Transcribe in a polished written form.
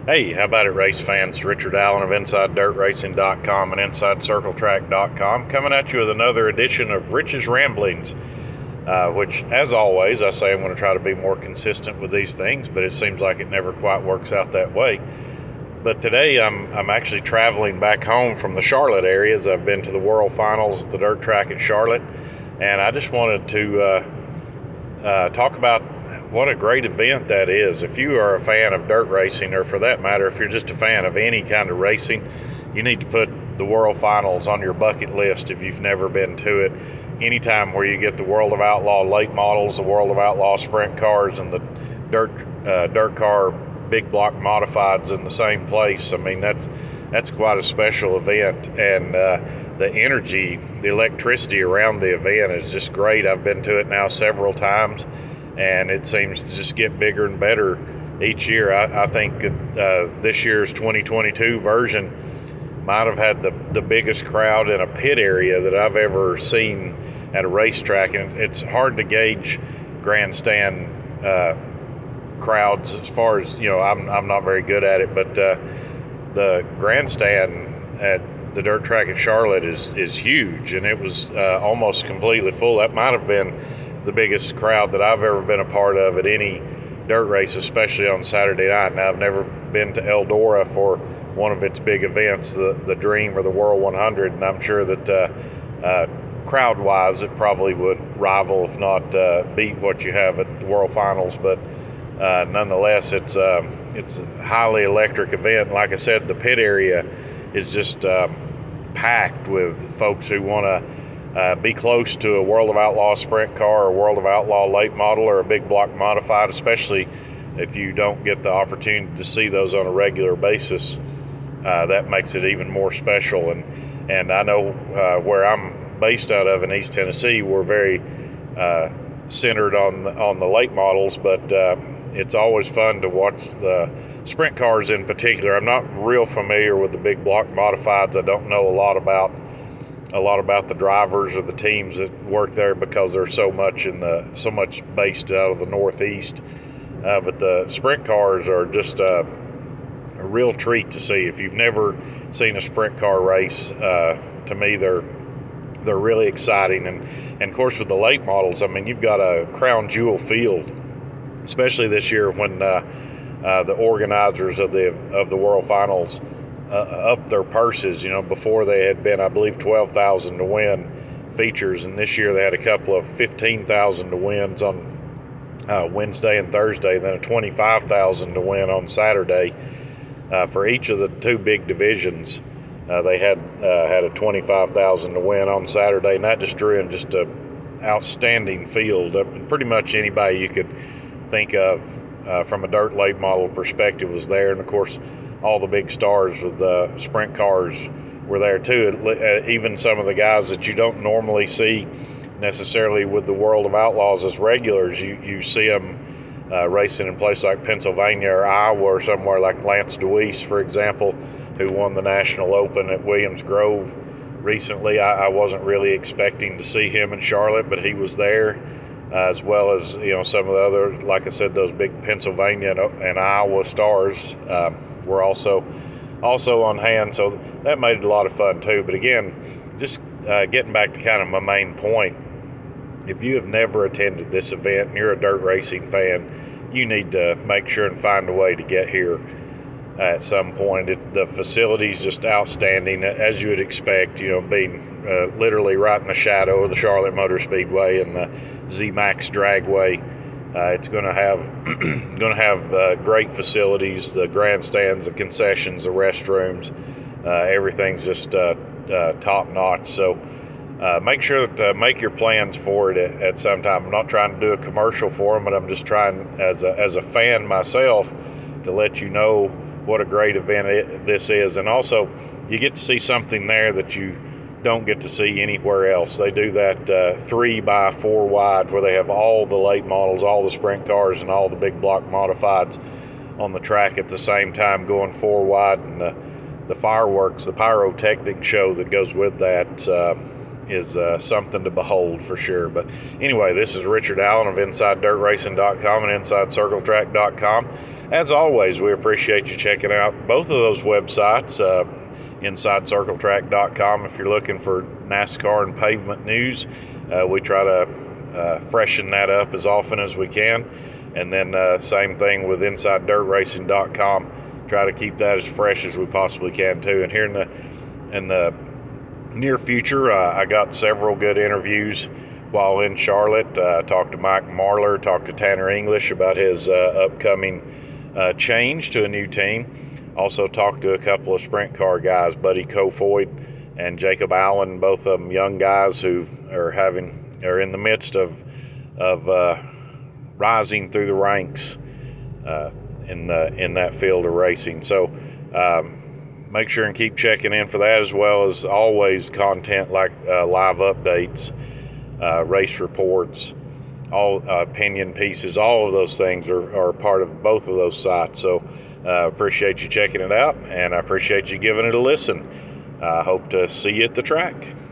Hey, how about it, race fans? Richard Allen of InsideDirtRacing.com and InsideCircleTrack.com coming at you with another edition of Rich's Ramblings, which, as always, I say I'm going to try to be more consistent with these things, but it seems like it never quite works out that way. But today I'm actually traveling back home from the Charlotte area as I've been to the World Finals at the dirt track at Charlotte, and I just wanted to talk about what a great event that is. If you are a fan of dirt racing, or for that matter, if you're just a fan of any kind of racing, you need to put the World Finals on your bucket list if you've never been to it. Anytime where you get the World of Outlaw late models, the World of Outlaw sprint cars, and the dirt car big block modifieds in the same place, I mean, that's quite a special event, and the energy, the electricity around the event is just great. I've been to it now several times, and it seems to just get bigger and better each year. I think that this year's 2022 version might have had the biggest crowd in a pit area that I've ever seen at a racetrack, and it's hard to gauge grandstand crowds as far as, I'm not very good at it, but the grandstand at the dirt track at Charlotte is huge, and it was almost completely full. That might have been the biggest crowd that I've ever been a part of at any dirt race, especially on Saturday night. Now, I've never been to Eldora for one of its big events, the Dream or the World 100, and I'm sure that crowd-wise it probably would rival, if not beat, what you have at the World Finals. But nonetheless, it's a highly electric event. Like I said, the pit area is just packed with folks who want to be close to a World of Outlaw sprint car or World of Outlaw late model or a big block modified, especially if you don't get the opportunity to see those on a regular basis. That makes it even more special. And I know where I'm based out of in East Tennessee, we're very centered on the late models, but it's always fun to watch the sprint cars in particular. I'm not real familiar with the big block modifieds. I don't know a lot about the drivers or the teams that work there because there's so much based out of the Northeast. But the sprint cars are just a real treat to see. If you've never seen a sprint car race, to me they're really exciting. And of course, with the late models, I mean, you've got a crown jewel field, especially this year when the organizers of the World Finals upped their purses. Before they had been, I believe, 12,000 to win features, and this year they had a couple of 15,000 to wins on Wednesday and Thursday, and then a 25,000 to win on Saturday for each of the two big divisions. They had a 25,000 to win on Saturday, and that just drew in just a outstanding field. Pretty much anybody you could think of from a dirt late model perspective was there, and of course all the big stars with the sprint cars were there too. Even some of the guys that you don't normally see necessarily with the World of Outlaws as regulars, you see them racing in places like Pennsylvania or Iowa or somewhere, like Lance Dewease, for example, who won the National Open at Williams Grove recently. I wasn't really expecting to see him in Charlotte, but he was there, as well as some of the other, like I said, those big Pennsylvania and Iowa stars were also on hand. So that made it a lot of fun too. But again, just getting back to kind of my main point, if you have never attended this event and you're a dirt racing fan, you need to make sure and find a way to get here at some point. The facility's just outstanding, as you would expect, being literally right in the shadow of the Charlotte Motor Speedway and the Z-Max Dragway. It's going to have great facilities, the grandstands, the concessions, the restrooms, everything's just top notch. So make sure to make your plans for it at some time. I'm not trying to do a commercial for them, but I'm just trying, as a fan myself, to let you know what a great event this is. And also, you get to see something there that you don't get to see anywhere else. They do that 3x4 wide where they have all the late models, all the sprint cars, and all the big block modifieds on the track at the same time going 4 wide. And the fireworks, the pyrotechnic show that goes with that is something to behold for sure. But anyway, this is Richard Allen of InsideDirtRacing.com and InsideCircleTrack.com. as always, we appreciate you checking out both of those websites, InsideCircleTrack.com if you're looking for NASCAR and pavement news. We try to freshen that up as often as we can. And then same thing with InsideDirtRacing.com. Try to keep that as fresh as we possibly can too. And here in the near future, I got several good interviews while in Charlotte. Talked to Mike Marlar, talked to Tanner English about his upcoming change to a new team. Also talked to a couple of sprint car guys, Buddy Kofoid and Jacob Allen, both of them young guys who are in the midst of rising through the ranks in that field of racing. So make sure and keep checking in for that, as well as always content like live updates, race reports, all opinion pieces. All of those things are part of both of those sites. So appreciate you checking it out, and I appreciate you giving it a listen. I hope to see you at the track.